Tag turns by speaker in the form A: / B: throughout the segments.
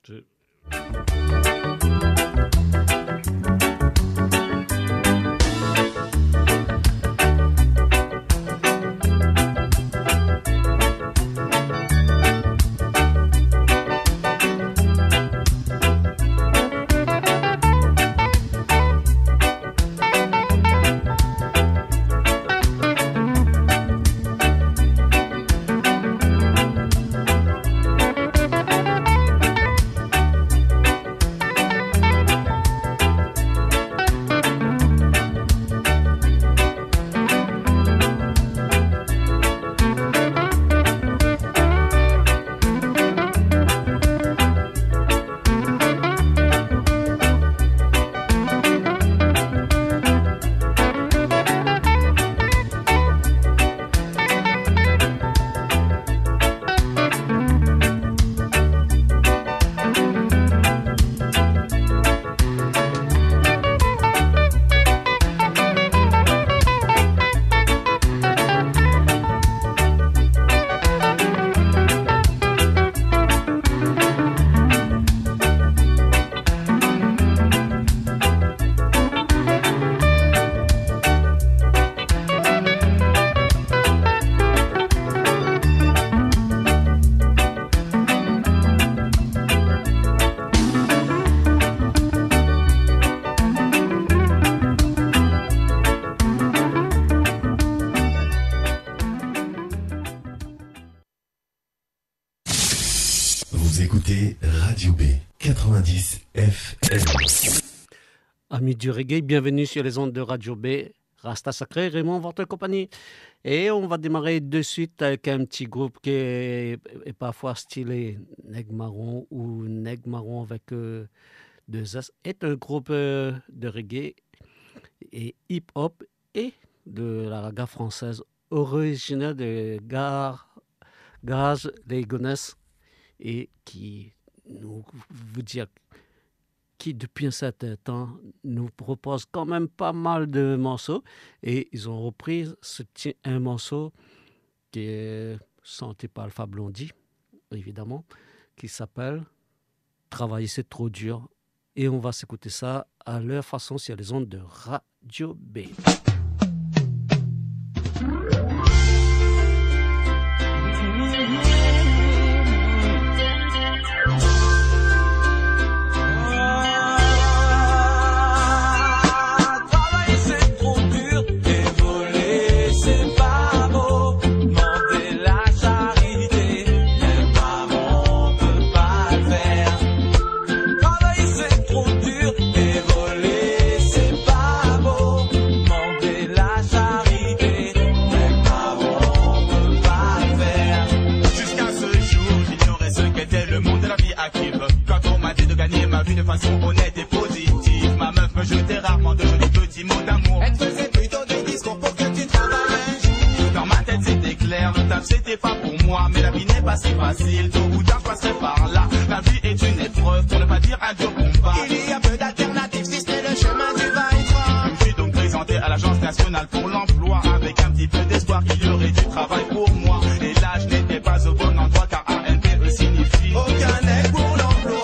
A: Radio B 90 FM.
B: Amis du reggae, bienvenue sur les ondes de Radio B. Rasta Sacré, Raymond, votre compagnie. Et on va démarrer de suite avec un petit groupe qui est parfois stylé Nègre Marron ou Nègre Marron avec deux S. Est un groupe de reggae et hip-hop et de la raga française originaire de Garage les Gonesse et qui nous vous dire qui depuis un certain temps nous propose quand même pas mal de morceaux et ils ont repris un morceau qui est chanté par Alpha Blondy évidemment qui s'appelle Travailler c'est trop dur et on va s'écouter ça à leur façon sur les ondes de Radio B.
C: De façon honnête et positive, ma meuf me jetait rarement de jolis petits mots d'amour. Elle faisait plutôt des discours pour que tu travailles un jour. Dans ma tête c'était clair, le taf c'était pas pour moi, mais la vie n'est pas si facile, tôt ou tard je passerai par là. La vie est une épreuve, pour ne pas dire un dur combat. Il y a peu d'alternatives si c'est le chemin du va-et-vient. Je me suis donc présenté à l'Agence nationale pour l'emploi, avec un petit peu d'espoir qu'il y aurait du travail pour moi. Et là je n'étais pas au bon endroit car ANPE signifie aucun aide pour l'emploi.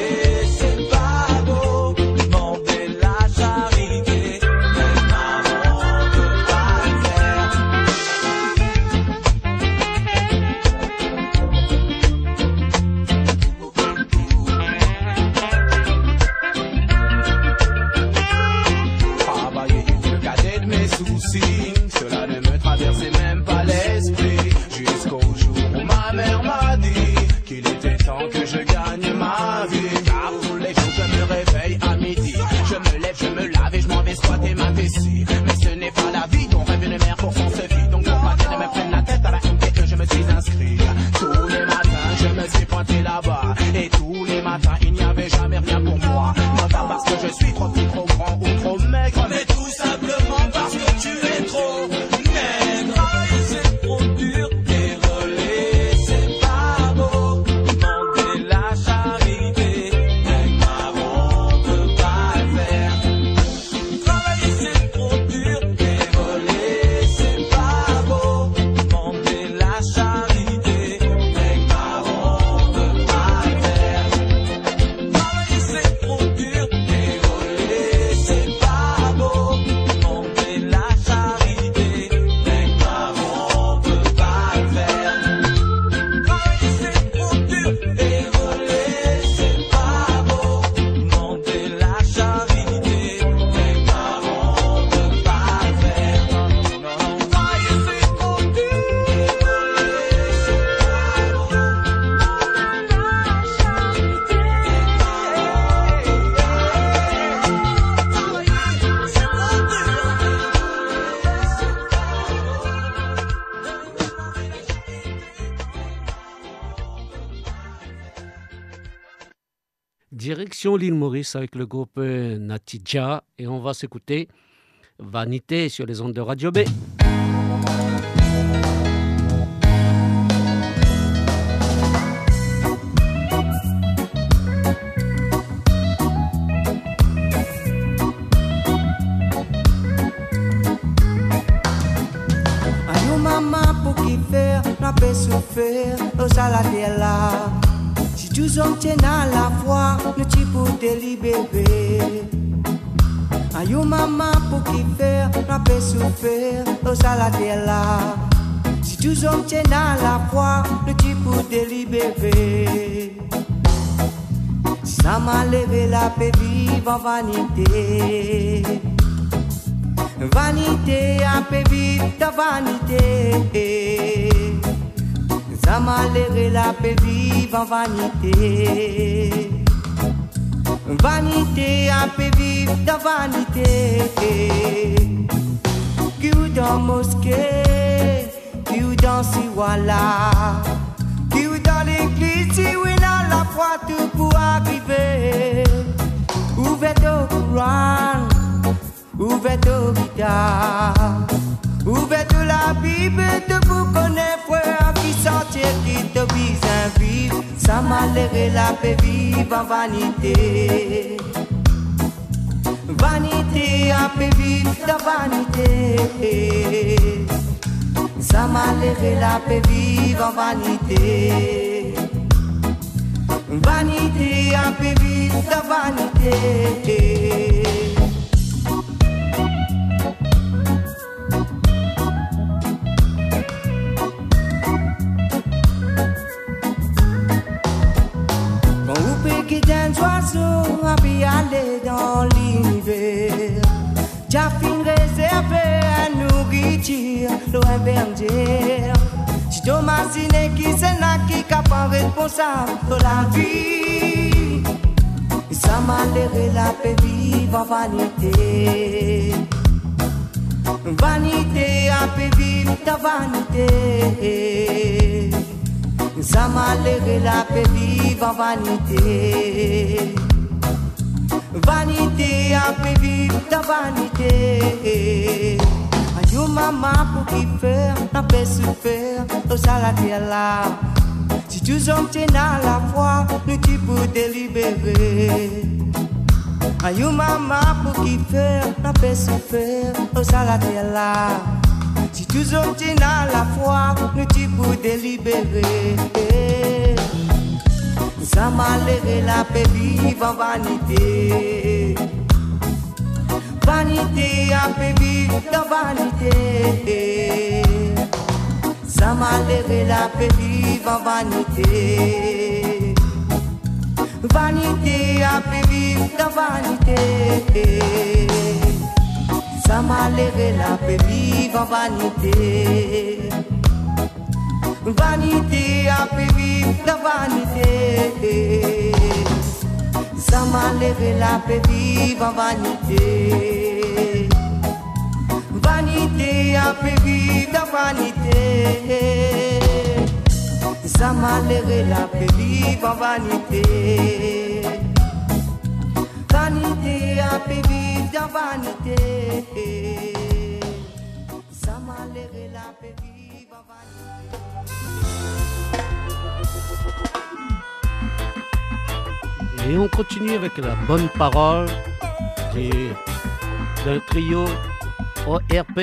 D: Demander la charité,
C: de mes soucis. Cela ne me traversait même pas l'esprit. Jusqu'au jour où ma mère m'a dit qu'il était temps que je gagne ma vie. Car tous les jours je me réveille à midi. Je me lève, je me lave et je m'en vais squatter ma vessie. Mais ce n'est pas la vie dont rêve une mère pour son suffit. Donc pour pas qu'elle me prenne la tête à la MT que je me suis inscrit. Tous les matins je me suis pointé là-bas. Et tous les matins il n'y avait jamais rien pour moi. Non pas parce que je suis trop petit, trop grand ou trop maigre, mais tout simplement parce que tu es trop maigre. C'est trop dur, désolé, c'est pas beau. Demander la charité, mec marron, on peut pas le faire. Travailler c'est trop dur, désolé, c'est pas beau. Demander la charité, mec marron, on peut pas le faire. Travailler c'est trop dur, désolé, c'est pas beau. Demander la charité, mec marron, on peut pas le faire. Travailler c'est trop dur, désolé, c'est pas beau. Demander la charité, mec marron, on peut pas le faire. Travailler c'est trop dur,
B: Direction l'île Maurice avec le groupe Natija et on va s'écouter Vanité sur les ondes de Radio B.
D: Ayo maman pour qui faire, n'a pas souffert, au salade là. Si tu hommes tiennent à la foi, nous tu pour te libérer. Ayo maman pour qui faire, n'a pas souffert, au salade là. Si tu hommes tiennent à la foi, nous tu pour te libérer. Si ça m'a levé la paix vive en vanité. Vanité a fait vivre ta vanité. Ça m'a l'air la paix vive en vanité. Vanité a fait vivre ta vanité. Qui ou dans mosquée, qui ou dans Siwala, qui ou dans l'église, si oui dans la foi tout pour arriver. Ouvert au Coran. Ouverte au guitare, ouverte la Bible, te vous connaître, frère, qui sentir, qui te vise un vivre, ça m'a l'air la paix vive en vanité. Vanité, a paix vive ta vanité. Ça m'a l'air la paix vive en vanité. Vanité, a paix vive ta vanité. Qui d'un oiseau a pu aller dans l'univers. J'ai fin réservé à nourriture, loin bergère. Si Thomasine qui c'est là qui capable responsable de la vie. Ça m'a l'air la paix vive en vanité. Vanité a paix vive ta vanité. Ça m'a l'air la paix vive en vanité. Vanité a paix vive ta vanité. Ayo maman pour qui faire, n'a pas souffert, au salade là. Si tu hommes tiennent à la foi, nous tu peux te libérer. Ayo maman pour qui faire, n'a pas souffert, au salade là. Si tu hommes tiennent à la foi, nous tu peux te libérer. Ça m'a l'air la paix vive en vanité. Vanité a paix vive ta vanité. Ça m'a l'air la paix vive en vanité. Vanité a paix vive ta vanité. Ça m'a malheureux la peut vivre en vanité. Vanité a peut vivre dans vanité. Ça malheureux la peut vivre en vanité. Vanité a peut vivre dans vanité. Ça malheureux la peut vivre en vanité. Vanité a peut vivre dans vanité. Ça malheureux la peut vivre en vanité.
B: Et on continue avec la bonne parole d'un trio ORP.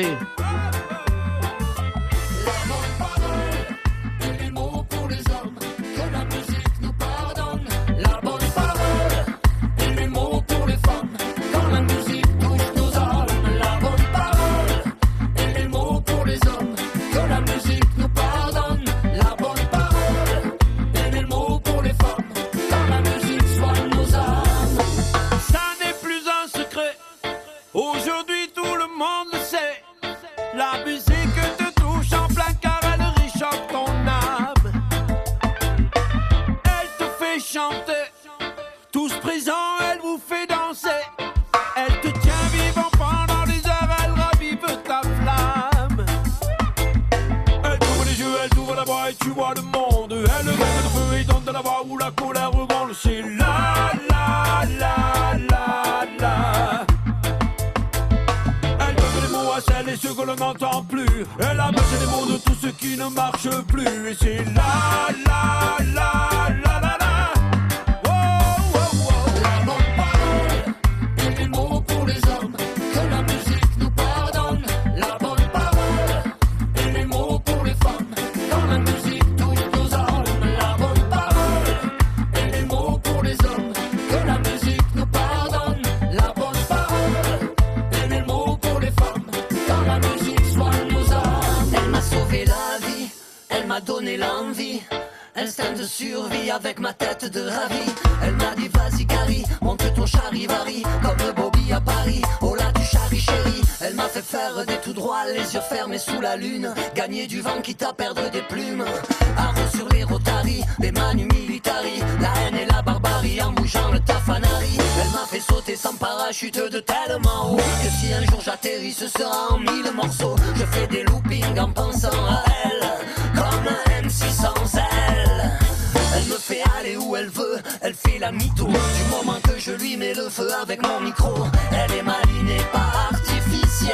E: Gagner du vent quitte à perdre des plumes. Arrow sur les rotaries, les manu militari. La haine et la barbarie en bougeant le tafanari. Elle m'a fait sauter sans parachute de tellement haut que si un jour j'atterris ce sera en 1000 morceaux. Je fais des loopings en pensant à elle, comme un MC sans elle. Elle me fait aller où elle veut, elle fait la mytho. Du moment que je lui mets le feu avec mon micro. Elle est maligne et pas artificielle.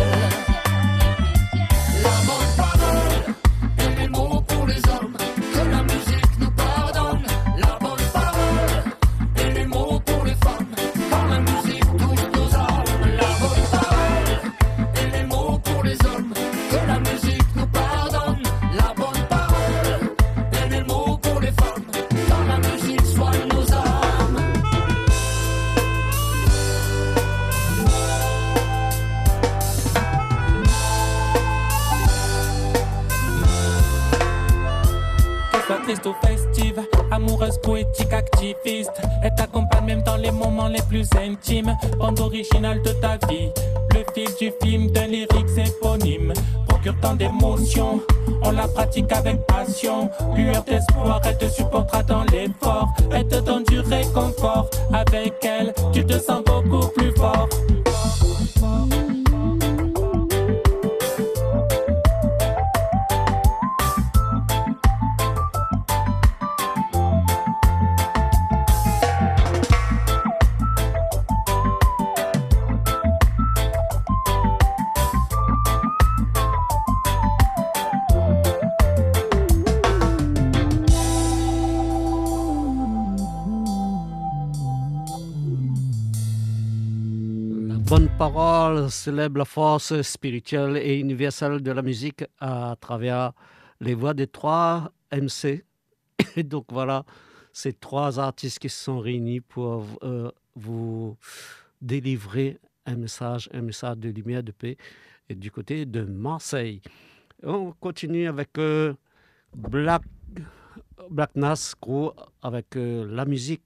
E: La bonne parole et les mots pour les hommes, que la musique nous pardonne. La bonne parole et les mots pour les femmes, quand la musique touche nos âmes. La bonne parole et les mots pour les hommes, que la musique nous pardonne. La bonne parole et les mots pour les femmes, quand la musique soigne nos âmes.
F: Triste ou festive, amoureuse, poétique, activiste. Elle t'accompagne même dans les moments les plus intimes. Bande originale de ta vie, le fil du film d'un lyrique éponyme. Procure tant d'émotions, on la pratique avec passion. Lueur d'espoir, elle te supportera dans l'effort. Elle te donne du réconfort, avec elle tu te sens beaucoup plus fort.
B: Bonne parole célèbre la force spirituelle et universelle de la musique à travers les voix des 3 MC. Et donc voilà, ces 3 artistes qui se sont réunis pour vous délivrer un message de lumière, de paix, et du côté de Marseille. On continue avec Black Nas Crew avec la musique,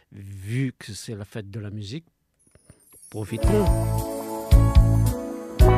B: vu que c'est la fête de la musique. Profitons.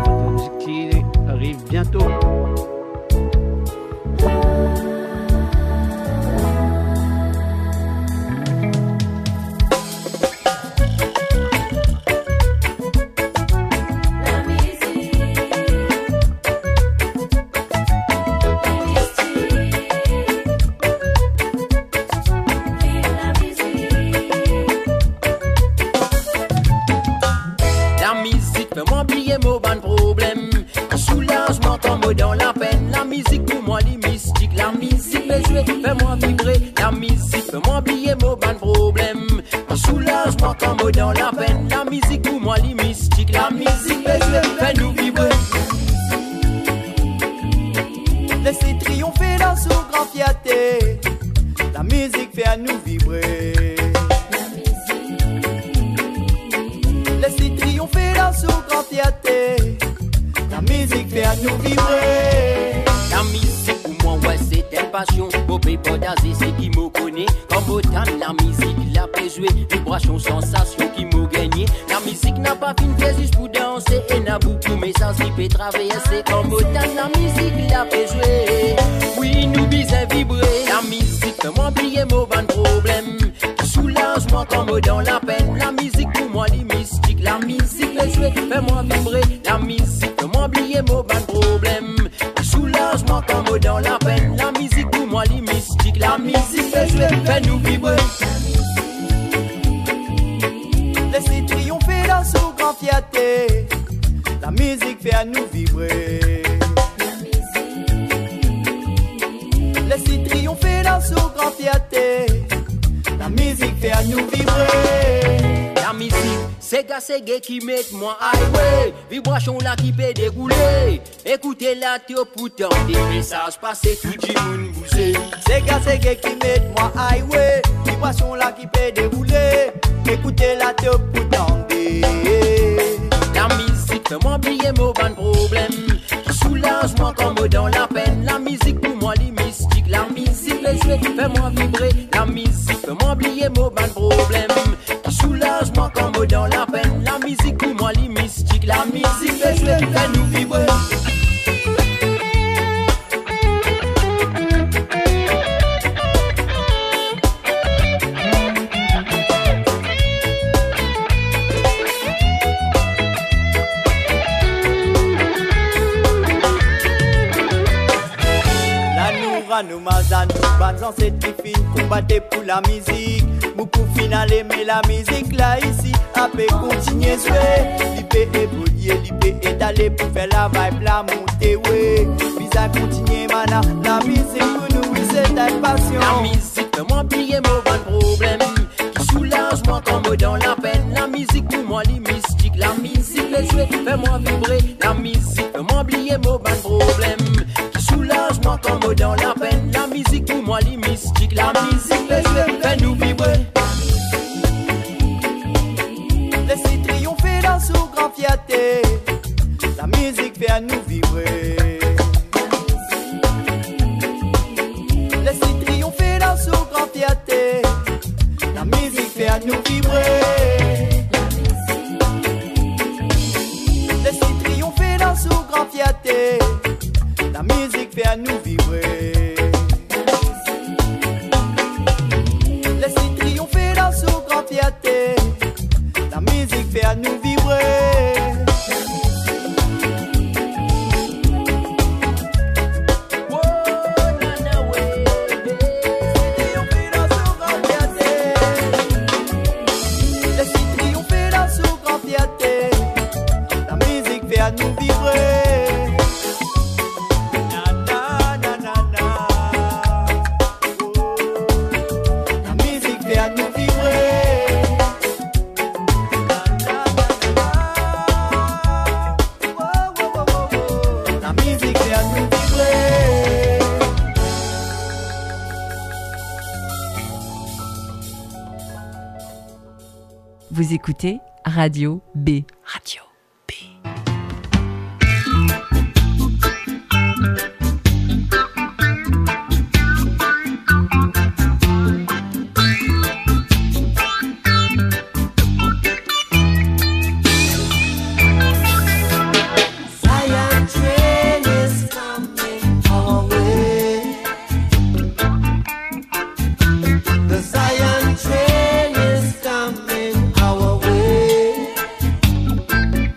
E: mon ban problème. Soulagement quand moi dans la peine. La musique pour moi, les mystiques. La musique me jouer, fais-moi vibrer. La musique, fais-moi oublier mon ban problème. Soulagement quand moi dans la peine. La musique pour moi, les mystiques. La musique me jouer, fais-nous vibrer.
D: Laissez triompher dans son grand fierté. La musique fait à nous vibrer. Laissez triompher dans son grand fierté. La musique fait à nous vibrer.
E: La musique pour moi, ouais, c'est telle passion. Bobé Podazé, c'est qui me connaît. Comme autant la musique, la peut jouer. Vibration, sensation qui m'a gagné. La musique n'a pas fini, fait juste pour danser. Et n'a beaucoup messages qui peut traverser. Comme autant la musique, la peut jouer. Oui, nous bisons vibrer. La musique, fais-moi oublier mon ban problème. Soulagement comme dans la peine. La musique pour moi, les mystiques. La musique, le jouer, fais-moi vibrer. La musique, fais-moi oublier mon ban problème. Soulagement comme dans la peine. La musique pour moi, les mystiques. La musique, le jouer, fais-nous vibrer.
D: Laissez triompher dans son grand fierté. La musique fait à nous vibrer. Laissez triompher dans son grand fierté. La musique fait à nous vibrer.
E: La musique, c'est gars qui met moi highway. Vibration là qui peut dérouler. Écoutez la théo pourtant des messages passés tout le monde bouger.
D: C'est gars qui met moi highway. Vibration là qui peut dérouler. Écoutez la théo pourtant des.
E: La musique fais-moi oublier mon ban problème. Soulagement comme dans la peine. La musique pour moi les mystiques. La musique le jouer, fais-moi vibrer. La musique fais-moi oublier mon ban problème. Soulagement comme dans la peine. La musique pour moi les mystiques. La musique le jouer, fais-nous vibrer.
D: Nous mazan, nous banzan cette qui fin combattre pour la musique. Beaucoup final aimer la musique là ici. Après continuer jouer, l'IP évoluer, l'IP étaler pour faire la vibe, la montée, ouais. Visa continuer mana, la musique pour nous, oui c'est ta passion.
E: La musique fais-moi oublier mon ban problème. Soulagement comme dans la peine. La musique pour moi les mystiques. La musique le jouer, fais-moi vibrer. La musique fais-moi oublier mon ban problème. Soulagement comme dans la peine. La musique pour moi les mystiques. La musique le jouer, fais-nous vibrer.
D: Laissez triompher dans son grand fierté. La musique fait à nous vibrer. Laissez triompher dans son grand fierté. La musique fait à nous vibrer. Laissez triompher dans son grand fierté. La musique fait à nous vibrer. Laissez triompher dans son grand fierté. La musique fait à nous vibrer. Laissez triompher dans son grand fierté. La musique fait à nous vibrer.
G: Vous écoutez Radio B. Radio B.
D: Zion train is coming our way.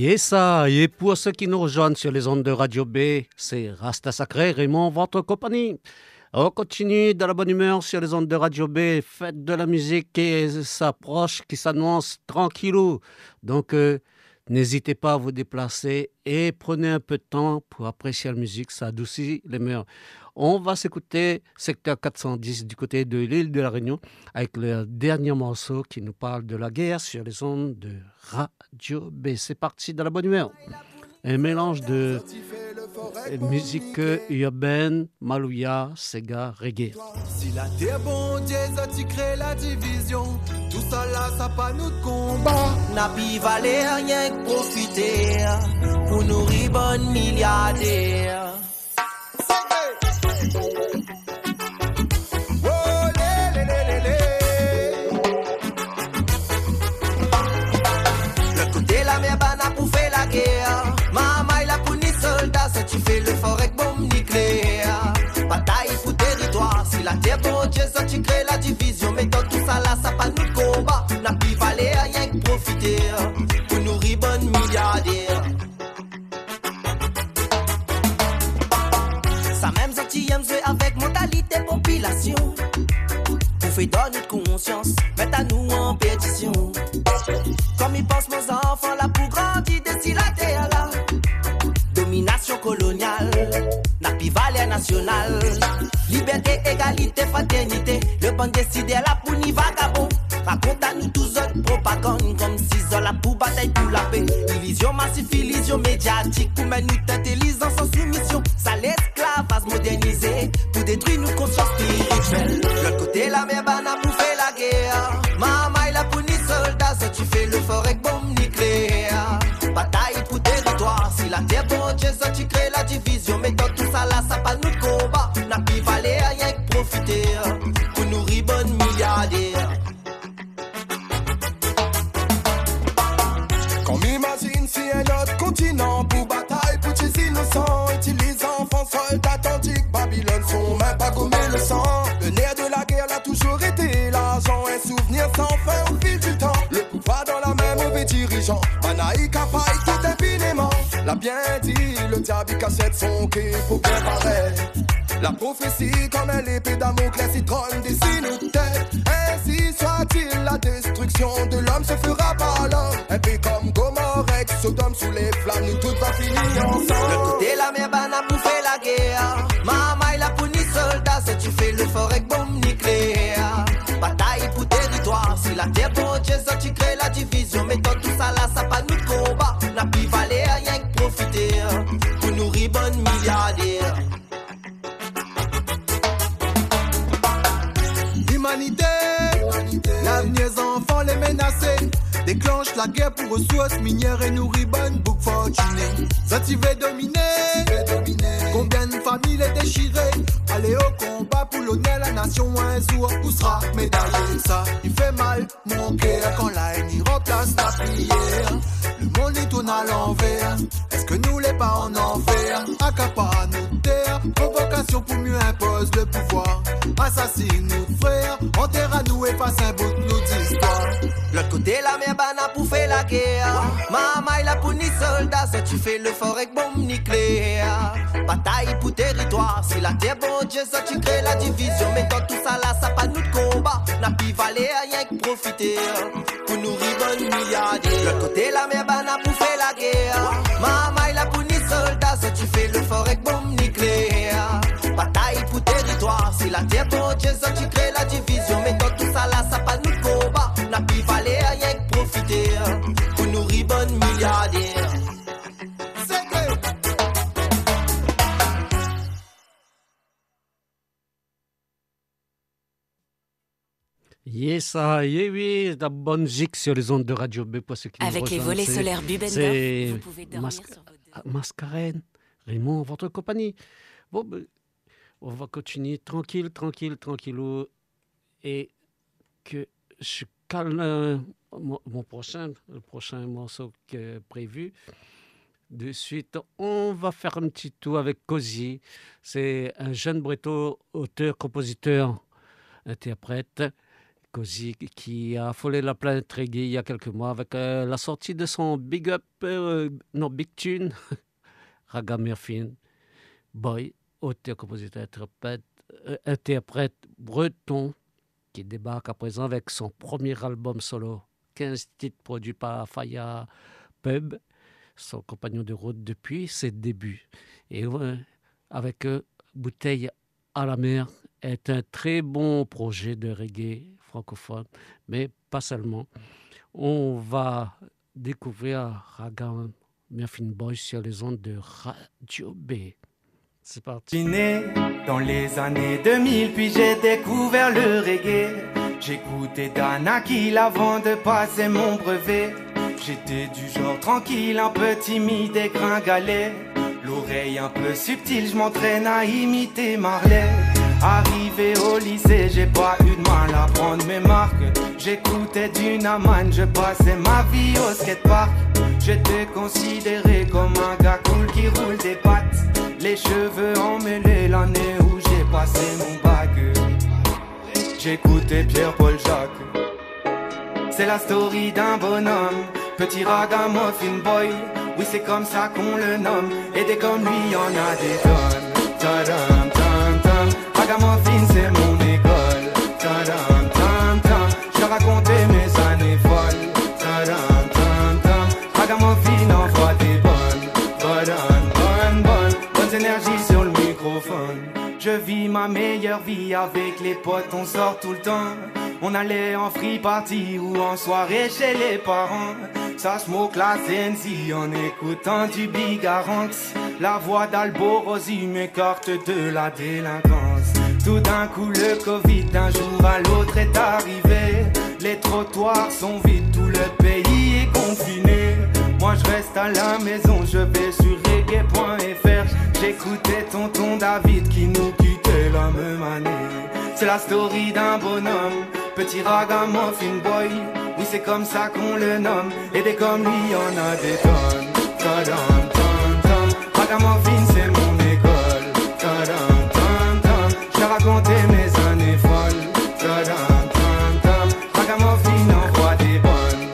B: ça, et pour ceux qui nous rejoignent sur les ondes de Radio B, c'est Rasta Sacré, Raymond, votre compagnie. On continue dans la bonne humeur sur les ondes de Radio B, faites de la musique qui s'approche, qui s'annonce tranquillou. Donc, n'hésitez pas à vous déplacer et prenez un peu de temps pour apprécier la musique, ça adoucit les mœurs. On va s'écouter secteur 410 du côté de l'île de la Réunion avec le dernier morceau qui nous parle de la guerre sur les ondes de Radio B. C'est parti dans la bonne humeur. Un mélange de musique urbaine, malouya, sega, reggae.
H: Si la terre bon Dieu tu crées la division, tout ça là ça pas nous de combat.
D: N'a pi valer rien que profiter pour nourrir bonne milliardaire. Le côté la mer bana pour faire la guerre. Maman il a pour ni soldat, si tu fais le fort avec bombe nucléaire. Bataille pour territoire, si la terre bon Dieu ça tu crées la division. Mais dans tout ça là ça pas nous de combat. N'a pi valer rien que profiter pour nourrir bonne milliardaire. Ça même sorti aime jouer avec mentalité population. Pour faire donner de conscience, mettre à nous en pétition. Comme ils pensent nos enfants là pour grandir d'ici la terre là. Domination coloniale, n'a plus valeur nationale. Liberté, égalité, fraternité. Le bon décidé là pour ni vagabond. Raconte à nous tous autres propagande comme si là pour bataille pour la paix. Illusion massive, illusion médiatique pour mettre nous intelligence en soumission. Ça l'esclavage modernisé pour détruire nos consciences spirituelles. L'autre côté la mer bana pour faire la guerre. Maman il a pour ni soldat, ça tu fais le fort avec bombe nucléaire. Bataille pour territoire, si la terre bon Dieu ça tu crées la division. Mais dans tout ça là ça pas nous de combat. N'a plus valer rien que profiter pour nourrir bonne milliardaire.
H: Qu'on m'imagine si un autre continent pour bataille pour tuer innocents. Utilise enfants soldats atlantiques, Babylone sont même pas gommé le sang. Le nerf de la guerre l'a toujours été, l'argent un souvenir sans fin au fil du temps. Le pouvoir dans la main, mauvais dirigeant, Anaï capaille tout impunément. L'a bien dit, le diable cachette son quai pour bien paraître. La prophétie comme un épée Damoclès, il trône dessine nos têtes. Ainsi soit-il, la destruction de l'homme se fera par l'homme. Un pays comme Gomorrhe, Sodome sous les flammes, nous toutes va finir ensemble.
D: Le côté la mer bana pour faire la guerre. Maman il a pour ni soldat, si tu fais le fort avec bombe nucléaire. Bataille pour territoire, si la terre bon Dieu ça tu crées la division. Mais dans tout ça là ça pas nous de combat. N'a plus valer rien que profiter pour nourrir bonne milliardaire.
H: Humanité, l'avenir des enfants les menacés. Déclenche la guerre pour ressources minières et nourrir bonne boucle fortunée. Ça tu veux dominer, combien de familles les déchirées. Allez au combat pour l'honneur, la nation un jour où sera médaillé. Ça, il fait mal, mon cœur, quand la haine remplace la prière. Le monde il tourne à l'envers. Est-ce que nous les pas en enfer? Accapare nos terres, provocation pour mieux impose le pouvoir. Assassine nos frères, enterre à nous, efface un bout de nos histoires.
D: L'autre côté la mer bana pour faire la guerre. Maman il a pour ni soldat, si tu fais le fort avec bombe nucléaire. Bataille pour territoire, si la terre bon Dieu ça tu crées la division. Mais dans tout ça là ça pas nous de combat. N'a plus valer rien que profiter pour nourrir bonne milliardaire. L'autre côté la mer bana pour faire la guerre. Maman il a pour ni soldat, si tu fais le fort avec bombe nucléaire. Bataille pour territoire, si la terre bon Dieu ça tu crées la division. Mais dans tout ça là ça pas nous de combat. N'a plus valer rien que profiter pour nourrir bonne milliardaire.
B: Yes, oui, la bonne musique sur les ondes de Radio B pour ceux qui nous
G: Avec les
B: rejoignent.
G: volets
B: C'est-
G: solaires Bubendorf,
B: c'est
G: vous pouvez dormir sur vos deux.
B: Mascarène, Raymond, votre compagnie. Bon, ben, on va continuer tranquillou, et que je calme le prochain morceau que prévu. De suite, on va faire un petit tour avec Cozy. C'est un jeune breton, auteur, compositeur, interprète. Cozy, qui a affolé la planète reggae il y a quelques mois avec la sortie de son Big Tune, Raga Murphy Boy, auteur, compositeur, interprète breton, qui débarque à présent avec son premier album solo, 15 titres produits par Faya Pub, son compagnon de route depuis ses débuts. Et avec Bouteille à la mer est un très bon projet de reggae francophone, mais pas seulement. On va découvrir Raga Murphy Boy sur les ondes de Radio B. C'est parti.
I: Je suis né dans les années 2000, puis j'ai découvert le reggae. J'écoutais Dana Kill avant de passer mon brevet. J'étais du genre tranquille, un peu timide et gringalet. L'oreille un peu subtile, je m'entraîne à imiter Marley. Arrivé au lycée, j'ai pas eu de mal à prendre mes marques. J'écoutais du Naman, je passais ma vie au skatepark. J'étais considéré comme un gars cool qui roule des pattes. Les cheveux emmêlés l'année où j'ai passé mon bac. J'écoutais Pierre-Paul Jacques. C'est la story d'un bonhomme, petit ragamuffin boy. Oui, c'est comme ça qu'on le nomme. Et des comme lui, y'en a des tonnes. Tadam, tam, tam. Ragamuffin, c'est mon école. Tadam, tam, tam. Je racontais mes années folles. Tadam, tam, tam. Ragamuffin envoie des bonnes énergies sur le microphone. Je vis ma meilleure vie avec les potes, on sort tout le temps. On allait en free party ou en soirée chez les parents. Ça smoke la Sensi en écoutant du Bigaranx. La voix d'Alborosi m'écarte de la délinquance. Tout d'un coup le Covid d'un jour à l'autre est arrivé. Les trottoirs sont vides, tout le pays est confiné. Moi je reste à la maison, je vais sur reggae.fr. J'écoutais tonton David qui nous quittait la même année. C'est la story d'un bonhomme, petit ragamuffin boy. Oui, c'est comme ça qu'on le nomme. Et des comme lui, y'en a des tonnes. Tadam, tam, tam. Ragamuffin, c'est mon école. Tadam, tam, tam. J'ai raconté mes années folles. Tadam, tam, tam. Ragamuffin envoie des bonnes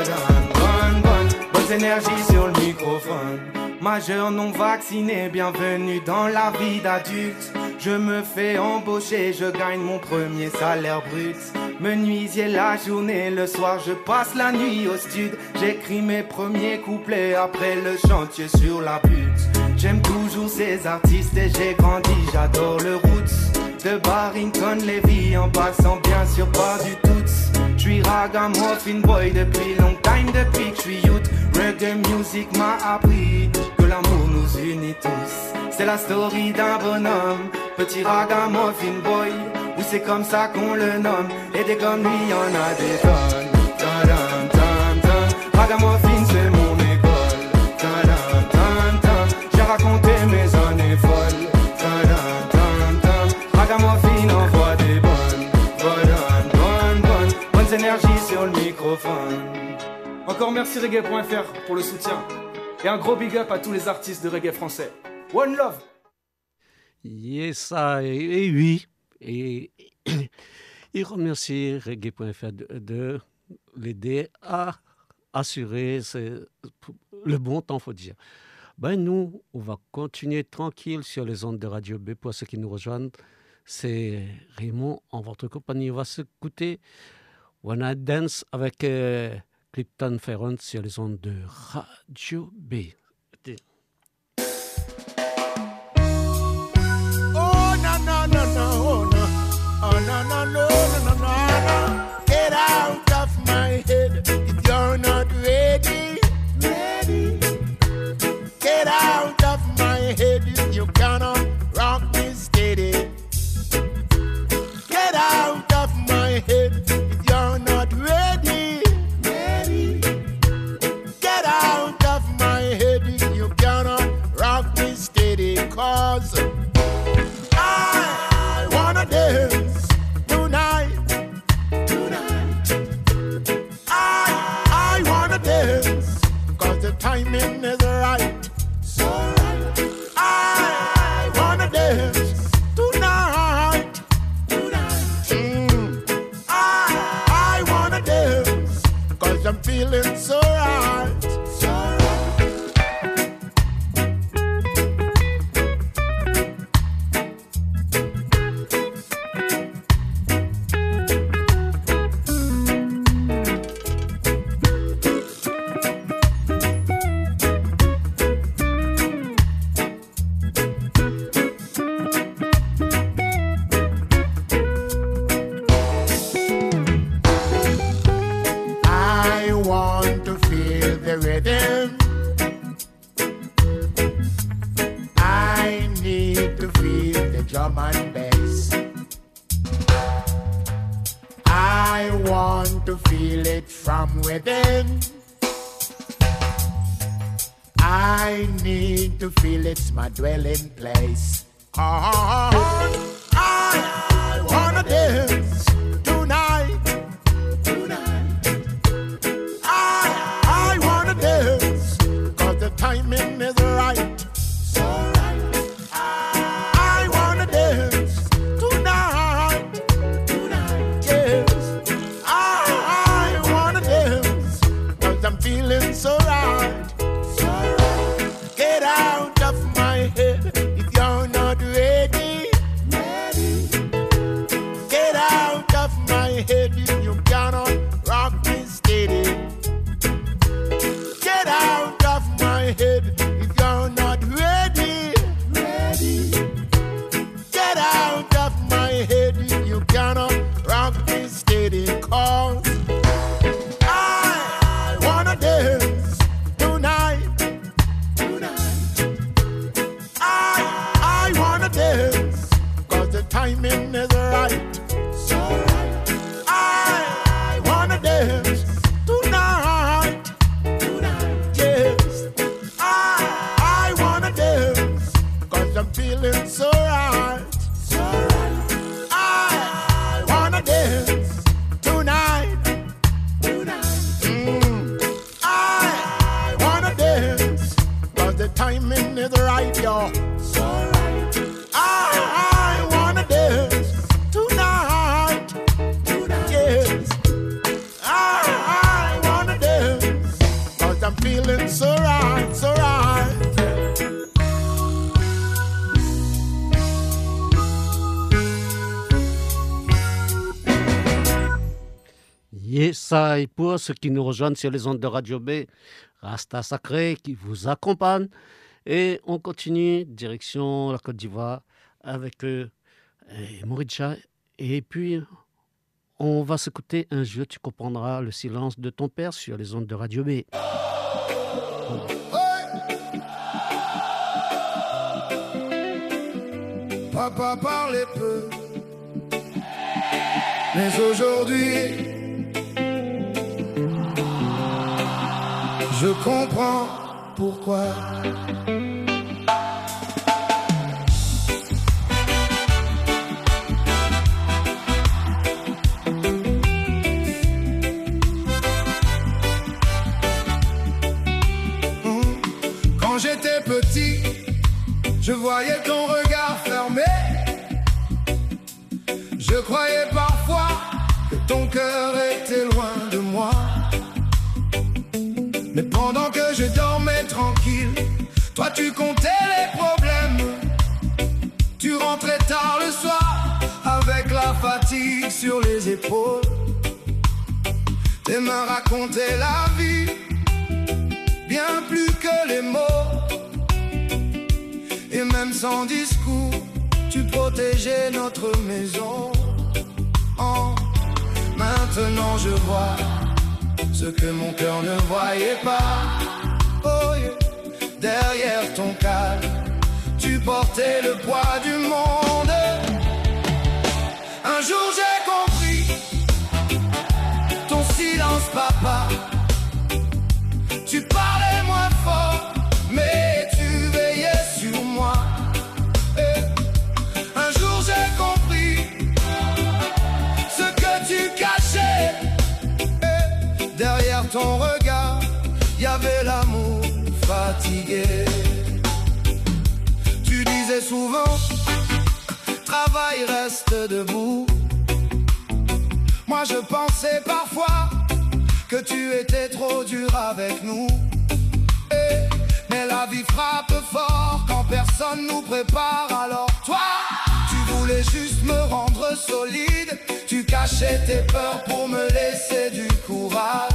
I: énergies sur le microphone. Majeur non vacciné, bienvenue dans la vie d'adulte. Je me fais embaucher, je gagne mon premier salaire brut. Menuisier la journée, le soir je passe la nuit au stud. J'écris mes premiers couplets après le chantier sur la butte. J'aime toujours ces artistes et j'ai grandi, j'adore le roots. De Barrington Levy en passant bien sûr par du Toots. J'suis ragamuffin boy depuis long time, depuis que j'suis youth. Reggae music m'a appris que l'amour nous unit tous. C'est la story d'un bonhomme, petit ragamuffin boy. Oui, c'est comme ça qu'on le nomme. Et des comme lui, y'en a des tonnes. Tadam, tam, tam. Ragamuffin, c'est mon école. Tadam, tam, tam. J'ai raconté mes années folles. Tadam, tam, tam. Ragamuffin envoie des bonnes énergies sur le microphone.
J: Encore merci reggae.fr pour le soutien. Et un gros big up à tous les artistes de reggae français. One love.
B: Yes, et oui. Et il remercie reggae.fr de l'aider à assurer le bon temps, faut dire. Ben nous, on va continuer tranquille sur les ondes de Radio B. Pour ceux qui nous rejoignent, c'est Raymond en votre compagnie. On va s'écouter When I Dance avec Clifton Ferron sur les ondes de Radio B.
K: Oh no no no no oh no oh no no no no no no get out of my head if you're not ready get out of my head if you cannot rock me steady get out of my head if you're not ready get out of my head if you cannot rock me steady cause I wanna dance tonight. feel the drum and bass. I want to feel it from within. I need to feel it's my dwelling place. I wanna dance tonight. I wanna dance, 'cause the timing is right. So right. I wanna dance tonight. Yes. I wanna dance, 'cause I'm feeling so right. Get out of my head if you're not ready. Get out of my head if you cannot rock me steady. Get out of my head if you're not ready. Get out of my head if you cannot rock me steady. 'Cause I wanna dance tonight. I wanna dance, 'cause the timing is right. So right. I wanna dance tonight. Yes. I wanna dance, 'cause I'm feeling so right. I wanna dance tonight. I wanna dance, 'cause the timing is right, y'all. I wanna dance tonight. Yes. I wanna dance, 'cause I'm feeling so right, so right.
B: Yes, ça, et pour ceux qui nous rejoignent sur les ondes de Radio B, Rasta Sacré qui vous accompagne. Et on continue, direction la Côte d'Ivoire, avec Moricha. Et puis, on va s'écouter un jeu, tu comprendras le silence de ton père sur les ondes de Radio B.
K: Papa parlait peu, mais aujourd'hui, je comprends pourquoi. Quand j'étais petit, je voyais ton regard fermé. Je croyais parfois que ton cœur était loin de moi. Mais pendant que je dormais tranquille, toi tu comptais les problèmes. Tu rentrais tard le soir avec la fatigue sur les épaules. Tes mains racontaient la vie, bien plus que les mots. Et même sans discours, tu protégeais notre maison. Oh, maintenant je vois ce que mon cœur ne voyait pas. Oh yeah. Derrière ton calme, tu portais le poids du monde. Un jour j'ai compris ton silence, papa. Tu parlais moins fort, mais tu veillais sur moi. Un jour j'ai compris ce que tu cachais. Derrière ton regard, il y avait l'amour fatigué. Tu disais souvent, travail, reste debout. Moi je pensais parfois que tu étais trop dur avec nous. Mais la vie frappe fort quand personne nous prépare. Alors toi, tu voulais juste me rendre solide. Tu cachais tes peurs pour me laisser du courage.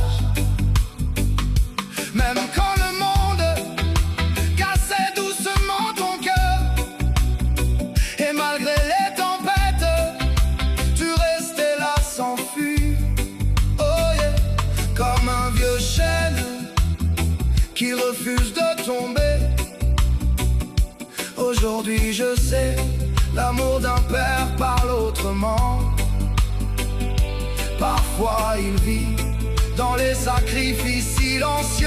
K: Même quand le monde cassait doucement ton cœur, et malgré les tempêtes, tu restais là sans fuir. Oh yeah, comme un vieux chêne qui refuse de tomber. Aujourd'hui je sais L'amour d'un père parle autrement. Parfois il vit dans les sacrifices silencieux.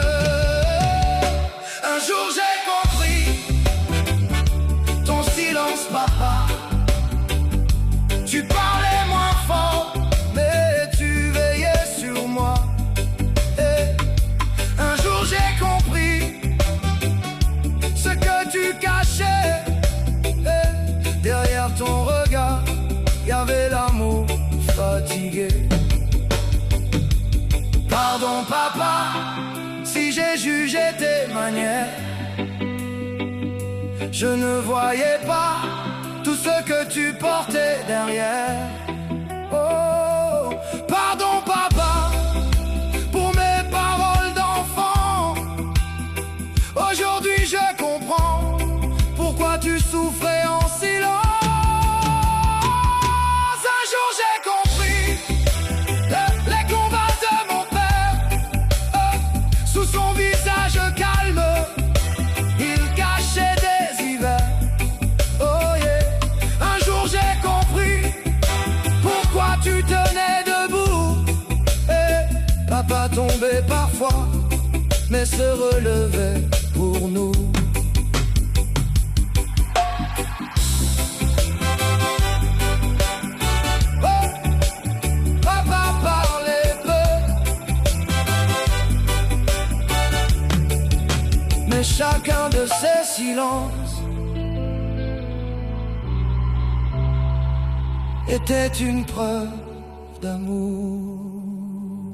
K: Un jour j'ai compris ton silence, papa. Tu parlais moins fort, mais tu veillais sur moi. Et un jour j'ai compris ce que tu cachais. Et derrière ton regard, y avait l'amour fatigué. Pardon papa, si j'ai jugé tes manières. Je ne voyais pas tout ce que tu portais derrière. Oh, pardon papa, pour mes paroles d'enfant. Aujourd'hui je comprends pourquoi tu souffrais en silence. Un jour j'ai compris les combats de mon père. Sous son visage calme, il cachait des hivers. Oh yeah. Un jour j'ai compris pourquoi tu tenais debout. Et papa tombait parfois, mais se relevait pour nous. Chacun de ces silences était une preuve d'amour.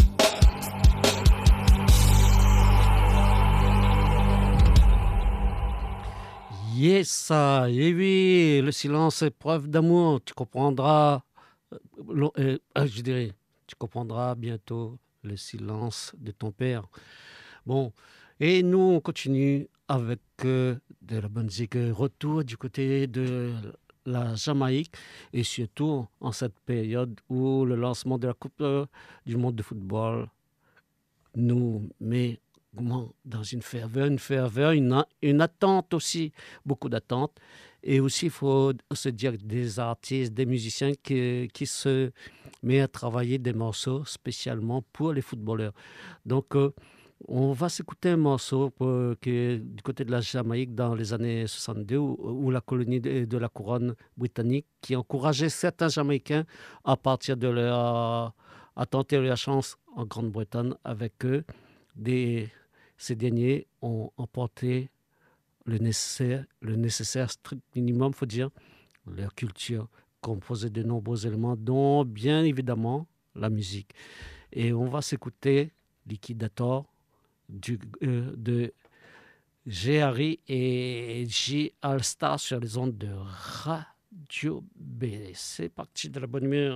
B: Yes, ça, et oui, le silence est preuve d'amour. Tu comprendras, je dirais, tu comprendras bientôt le silence de ton père. Bon. Et nous, on continue avec de la bonne musique. Retour du côté de la Jamaïque et surtout en cette période où le lancement de la Coupe du monde de football nous met dans une ferveur, une attente aussi, beaucoup d'attentes. Et aussi, il faut se dire des artistes, des musiciens qui se mettent à travailler des morceaux spécialement pour les footballeurs. Donc, on va s'écouter un morceau qui est du côté de la Jamaïque dans les années 62 où la colonie de la couronne britannique qui encourageait certains Jamaïcains à partir de à tenter leur chance en Grande-Bretagne avec eux. Ces derniers ont emporté le nécessaire strict minimum, il faut dire, leur culture composée de nombreux éléments dont bien évidemment la musique. Et on va s'écouter Liquidator de G.Harry et J. All-Star sur les ondes de Radio B. C'est parti, de la bonne humeur.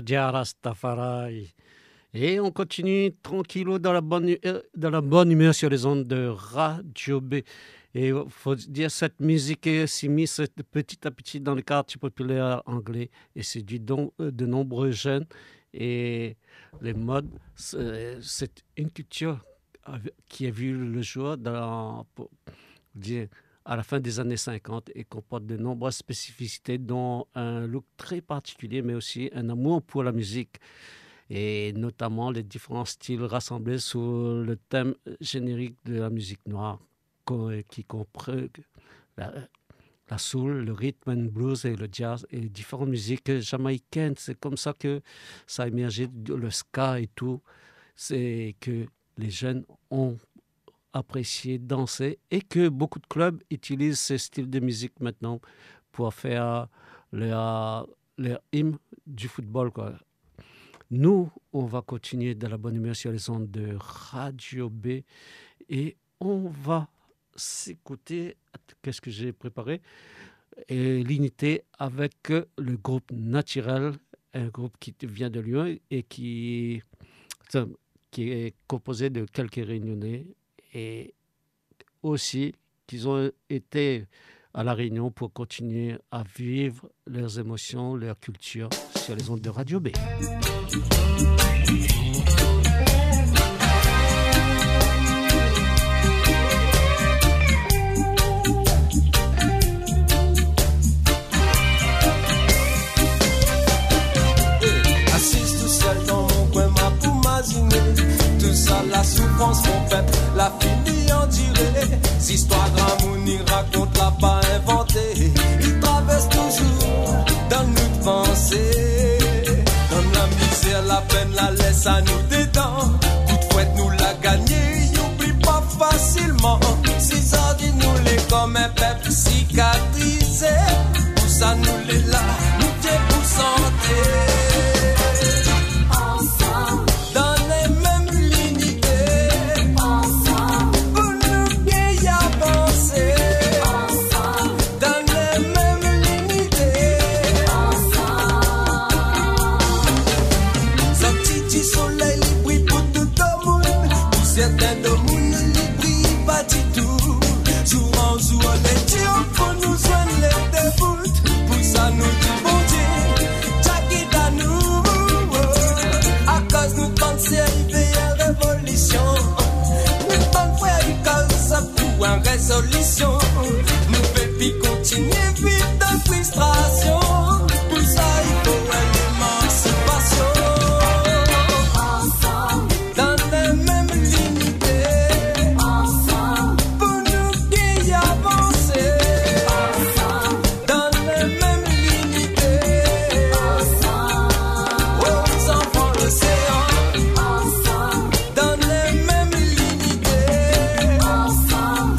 B: Jah Rastafari. Et on continue tranquillou dans la bonne humeur sur les ondes de Radio B. Et il faut dire cette musique s'est mise petit à petit dans les quartiers populaires anglais et séduit donc de nombreux jeunes. Et les modes, c'est une culture qui a vu le jour à la fin des années 50 et comporte de nombreuses spécificités, dont un look très particulier, mais aussi un amour pour la musique, et notamment les différents styles rassemblés sous le thème générique de la musique noire, qui comprend la soul, le rhythm and blues et le jazz et différentes musiques jamaïcaines. C'est comme ça que ça a émergé, le ska et tout. C'est que les jeunes ont apprécié danser et que beaucoup de clubs utilisent ce style de musique maintenant pour faire leur hymne du football, quoi. Nous, on va continuer dans la bonne humeur sur les ondes de Radio B et on va s'écouter, qu'est-ce que j'ai préparé, et l'unité avec le groupe Naturel, un groupe qui vient de Lyon et qui est composé de quelques Réunionnais et aussi qu'ils ont été à La Réunion pour continuer à vivre leurs émotions, leur culture sur les ondes de Radio B.
H: Assise tout seul dans mon coin, m'a pour m'imaginer tout ça, la souffrance mon peuple, la fini en durée. Histoire grand il raconte l'a pas inventé. Il traverse toujours dans notre pensée. Dans la misère, la peine, la laisse à nous dedans. Coup de fouette nous l'a gagné, il oublie pas facilement. Si ans dit nous les comme un peuple cicatrisé. Pour ça nous les là, nous tient pour santé. Résolution, nous pouvons continuer vivre dans frustration. Pour ça, il faut une émancipation. Ensemble, dans les mêmes limites. Ensemble, pour nous guérir avancer. Ensemble, dans les mêmes limites. Ensemble, aux enfants l'océan. Ensemble, dans les mêmes limites. Ensemble.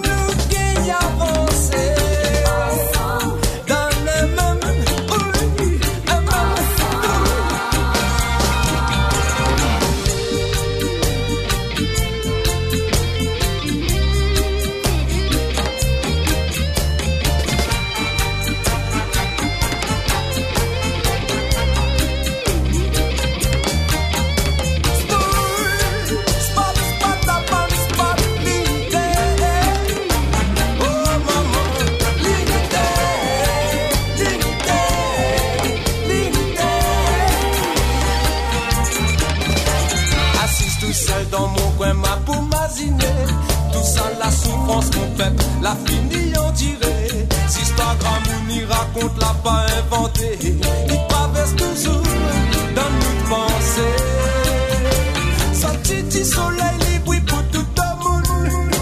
H: Dans mon coin, m'a pour m'imaginer tout ça, la souffrance, mon peuple, la fini en dirait. Si c'est pas grand monde, il raconte, l'a pas inventé. Il traverse toujours dans notre pensée. Sorti du soleil libre pour tout le monde.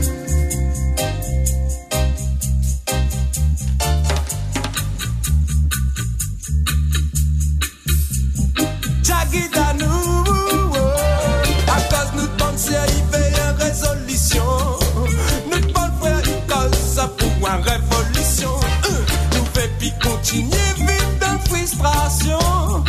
H: Jagida nous. Notre bon frère, il cause ça pour une révolution. Nous fait puis continuer vivre dans frustration.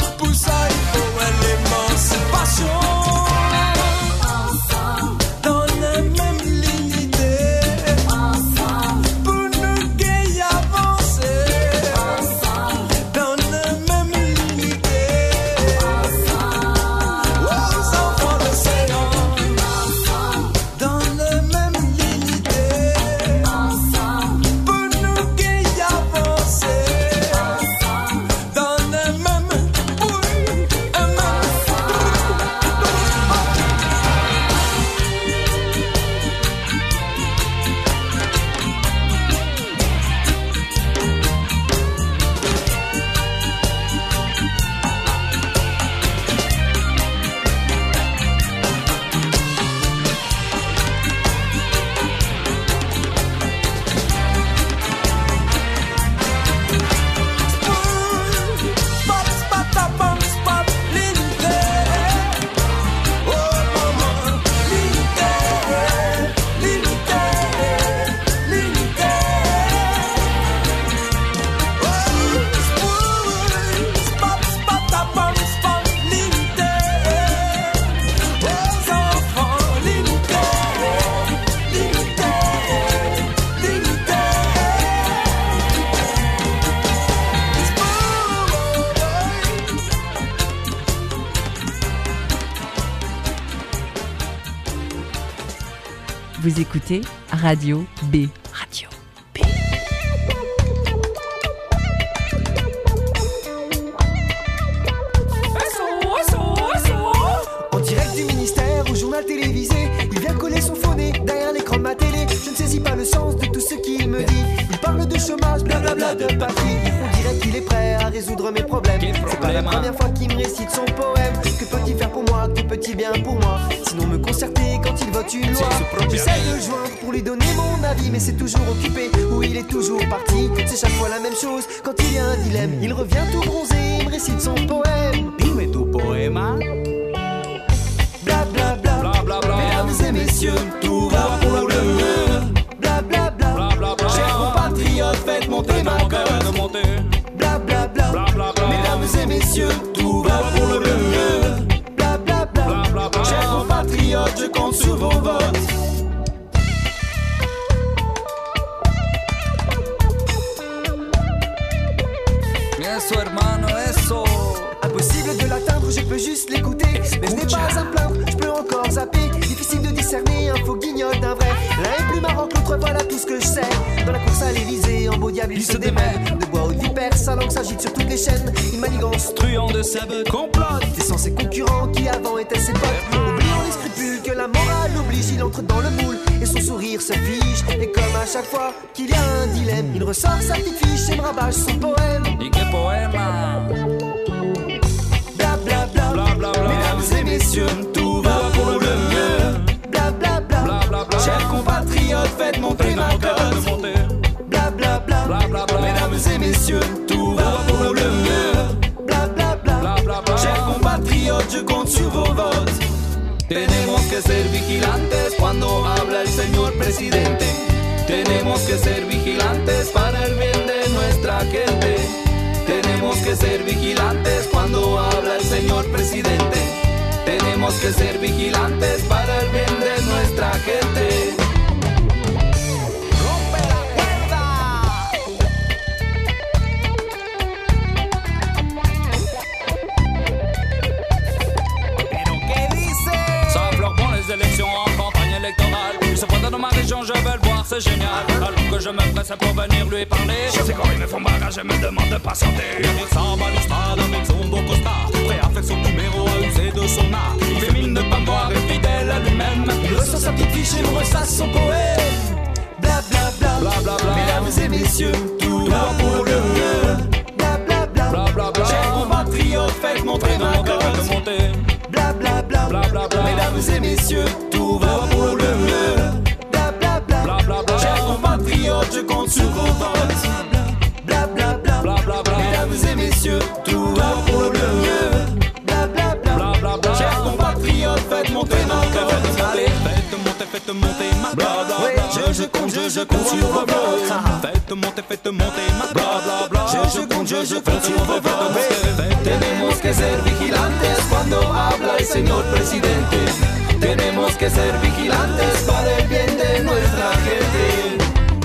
G: Vous écoutez Radio B. Radio B.
L: En direct du ministère au journal télévisé, il vient coller son faux nez derrière l'écran de ma télé. Je ne saisis pas le sens de tout ce qu'il me dit. Il parle de chômage, blablabla, de patrie. On dirait qu'il est prêt à résoudre mes problèmes. C'est pas la première fois qu'il me récite son poème. Que peut-il faire pour moi, que peut-il bien pour moi? Sinon me concerter quand il vote une loi. J'essaie de le joindre pour lui donner mon avis, mais c'est toujours occupé, ou il est toujours parti. C'est chaque fois la même chose, quand il y a un dilemme, il revient tout bronzé, il me récite son poème.
C: Dime tu poema.
L: Bla bla bla,
C: Bla bla bla.
L: mesdames et messieurs, tout va pour le mieux. Bla bla bla,
C: Bla bla bla.
L: chers compatriotes, faites monter ma cote. Bla bla bla,
C: Bla bla bla.
L: mesdames et messieurs, tout va pour le mieux. Bla bla bla,
C: Bla bla bla.
L: chers compatriotes, je compte sur vos votes.
C: Eso hermano, eso.
L: Impossible de l'atteindre, je peux juste l'écouter. Mais je n'ai pas à me plaindre, je peux encore zapper. Difficile de discerner un faux guignol d'un vrai. L'un est plus marrant que l'autre, voilà tout ce que je sais. Dans la course à l'Elysée, en beau diable, il se démène. De bois ou de vipère, sa langue s'agite sur toutes les chaînes. Une manigance
C: Truand de sabots complote.
L: descend ses concurrents qui avant étaient ses potes. Oubliant les scrupules que la morale oblige, il entre dans le moule et son sourire se fige. Et comme à chaque fois qu'il y a un dilemme, il ressort sa petite fiche et me rabâche son poème.
C: Y que poema.
L: Bla bla bla,
C: Bla bla bla.
L: mesdames et messieurs, tout va pour le mieux. Bla bla bla,
C: Bla bla bla.
L: chers compatriotes, faites monter ma cote. Bla bla bla,
C: Bla bla bla.
L: mesdames et messieurs, tout va pour le mieux. Bla bla bla,
C: Bla bla bla.
L: chers compatriotes, je compte sur vos votes.
C: Tenemos que ser vigilantes cuando habla el señor presidente. Tenemos que ser vigilantes para el bien de nuestra gente. Tenemos que ser vigilantes cuando habla el señor presidente. Tenemos que ser vigilantes para el bien de nuestra gente.
L: Rompe la cuerda. Pero ¿qué dice?
C: Ça fleure bon les élections en campagne électorale. Il se pointe dans ma région, je veux le voir, c'est génial. Alors que je me presse pour venir lui parler. C'est quand ils me font barrage, je me demande de patienter. Il arrive sans balustrade avec son beau costard, prêt à faire son numéro, à user de son art. Il fait mine de pas voir et fidèle à lui-même.
L: Il ressort sa petite fiche et me ressasse son poème. Bla bla bla,
C: Bla bla bla.
L: mesdames et messieurs, tout va pour le mieux. Bla bla bla,
C: Bla bla bla.
L: chers compatriotes, faites monter ma cote. Bla bla bla,
C: Bla bla bla.
L: mesdames et messieurs, tout va pour le mieux. Bla bla bla,
C: Bla bla bla.
L: chers compatriotes, je compte sur vos votes. Bla bla bla,
C: Bla bla bla.
L: mesdames et messieurs, tout va pour le mieux. Bla bla bla,
C: Bla bla bla.
L: chers compatriotes, faites monter ma cote. Allez,
C: Faites monter ma bla bla
L: ouais,
C: bla.
L: je compte sur vos votes.
C: Faites monter ma bla bla bla.
L: Je compte sur vos votos. Tenemos que ser vigilantes cuando habla el señor presidente. Tenemos que ser vigilantes para el bien de nuestra gente.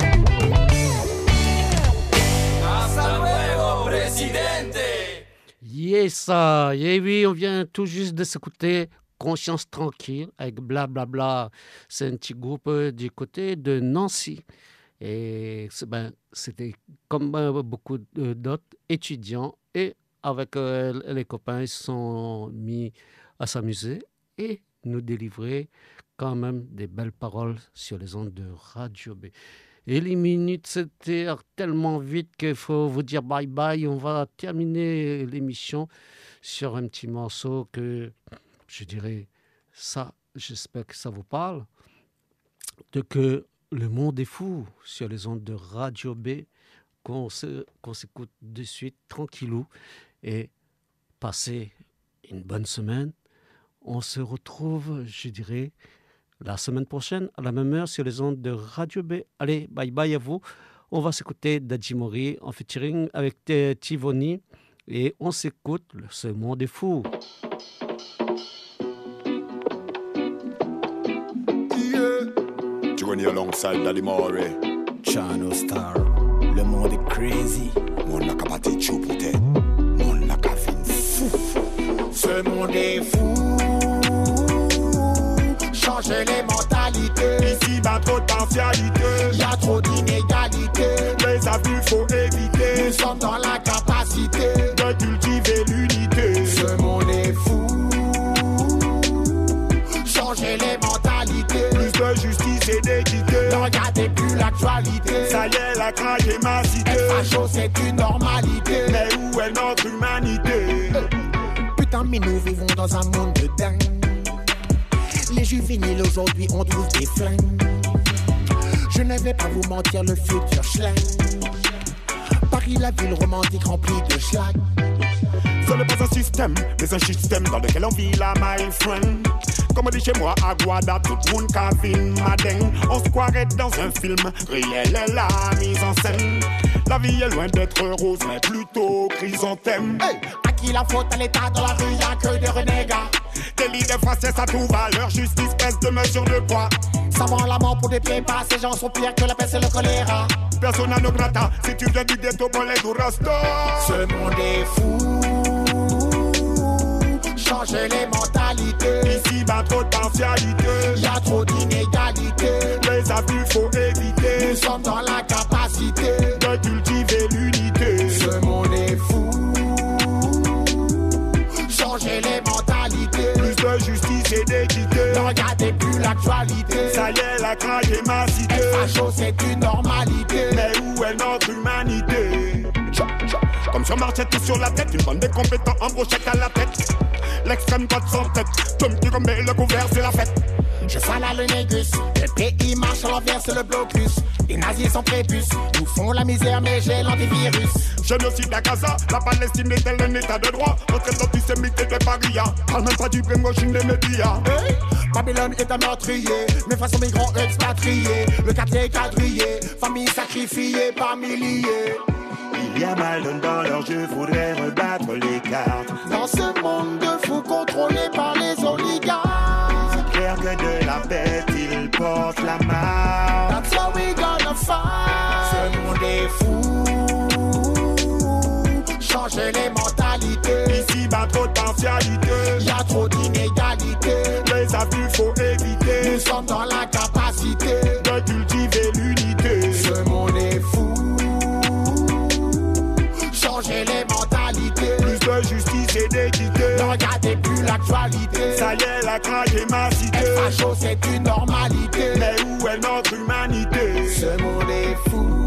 L: Hasta luego, presidente.
B: Yes, et oui, on vient tout juste de s'écouter Conscience Tranquille avec Blablabla. C'est un petit groupe du côté de Nancy. Et c'était comme beaucoup d'autres étudiants. Et avec les copains, ils se sont mis à s'amuser et nous délivrer quand même des belles paroles sur les ondes de Radio B. Et les minutes s'étirent tellement vite qu'il faut vous dire bye bye. On va terminer l'émission sur un petit morceau que je dirais ça, j'espère que ça vous parle, de que le monde est fou sur les ondes de Radio B, qu'on s'écoute de suite tranquillou et passer une bonne semaine. On se retrouve, je dirais, la semaine prochaine à la même heure sur les ondes de Radio B. Allez, bye bye à vous. On va s'écouter Dadji Mori en featuring avec Tivoni et on s'écoute Ce monde est fou.
M: Journey alongside Daddy Mori.
N: Chano Star. Le monde est crazy.
M: Mon n'a qu'à partir de chou peut-être. Mon n'a qu'à fin fou.
K: Ce monde est fou. Changer les mentalités. Ici,
O: Ici-bas, trop de partialité.
P: Y a trop d'inégalités.
O: Les abus, faut éviter.
P: Nous sommes dans l'incapacité
O: de cultiver l'unité.
P: Ce monde est fou. Changer les mentalités.
O: Plus de justice et d'équité.
P: Ne regardez plus l'actualité.
O: Ça y est, la craque est ma cité.
P: Être facho, c'est une normalité.
O: Mais où est notre humanité?
P: Putain, mais nous vivons dans un monde de dingue. Les juvéniles aujourd'hui, on trouve des flingues. Je ne vais pas vous mentir, le futur schlingue. Paris, la ville romantique remplie de schlag.
O: Ce n'est pas un système, mais un système dans lequel on vit là, my friend. Comme on dit chez moi, à Guada, tout le monde cavine madeng. On se croirait dans un film, réel est la mise en scène. La vie est loin d'être rose, mais plutôt chrysanthème.
P: Hey, à qui la faute à l'état dans la rue, y'a que des renégats.
O: Délit de français, ça tout va, leur justice pèse de mesure de poids.
P: Savant la mort pour des pépas, ces gens sont pires que la peste et le choléra.
O: Persona non grata, si tu viens du ghetto, pour les du rasta.
P: Ce monde est fou. Changer les mentalités.
O: Ici-bas, trop de partialité.
P: Y a trop d'inégalités.
O: Les abus, faut éviter.
P: Nous sommes dans l'incapacité
O: de cultiver l'unité.
P: Ce monde est fou. Changer les mentalités.
O: Plus de justice et d'équité.
P: Ne regardez plus l'actualité.
O: Ça y est, la craque est ma cité.
P: Être facho, c'est une normalité.
O: Mais où est notre humanité? Comme sur marchait tout sur la tête, une bande de compétents en brochette à la tête. L'extrême droite sans tête, Tom qui remet le couvert, c'est la fête.
P: Je salade le négus, le pays marche à l'envers, c'est le blocus. Les nazis sont prépuces, nous font la misère, mais j'ai l'antivirus.
O: Génocide à Gaza, la Palestine est-elle un état de droit? Notre antisémité de paria, parle même pas du brainwashing des médias.
P: Hey, Babylone est un meurtrier, mes frères sont migrants expatriés. Le quartier est quadrillé, famille sacrifiée par milliers.
O: Il y a mal dans leur jeu, faudrait rebattre les cartes.
P: Dans ce monde de fous contrôlé par les oligarques,
O: c'est clair que de la bête, ils portent la marque.
P: That's how we gonna fight. Ce monde est fou. Changer les mentalités.
O: Ici-bas, trop de partialité.
P: Y a trop d'inégalités.
O: Les abus, faut éviter.
P: Nous sommes dans l'incapacité
O: de cultiver l'unité.
P: Ce monde est fou. Changer les mentalités.
O: Plus de justice et d'équité.
P: Ne regardez plus l'actualité.
O: Ça y est, la craque est ma cité.
P: Être facho, c'est une normalité.
O: Mais où est notre humanité?
P: Ce monde est fou.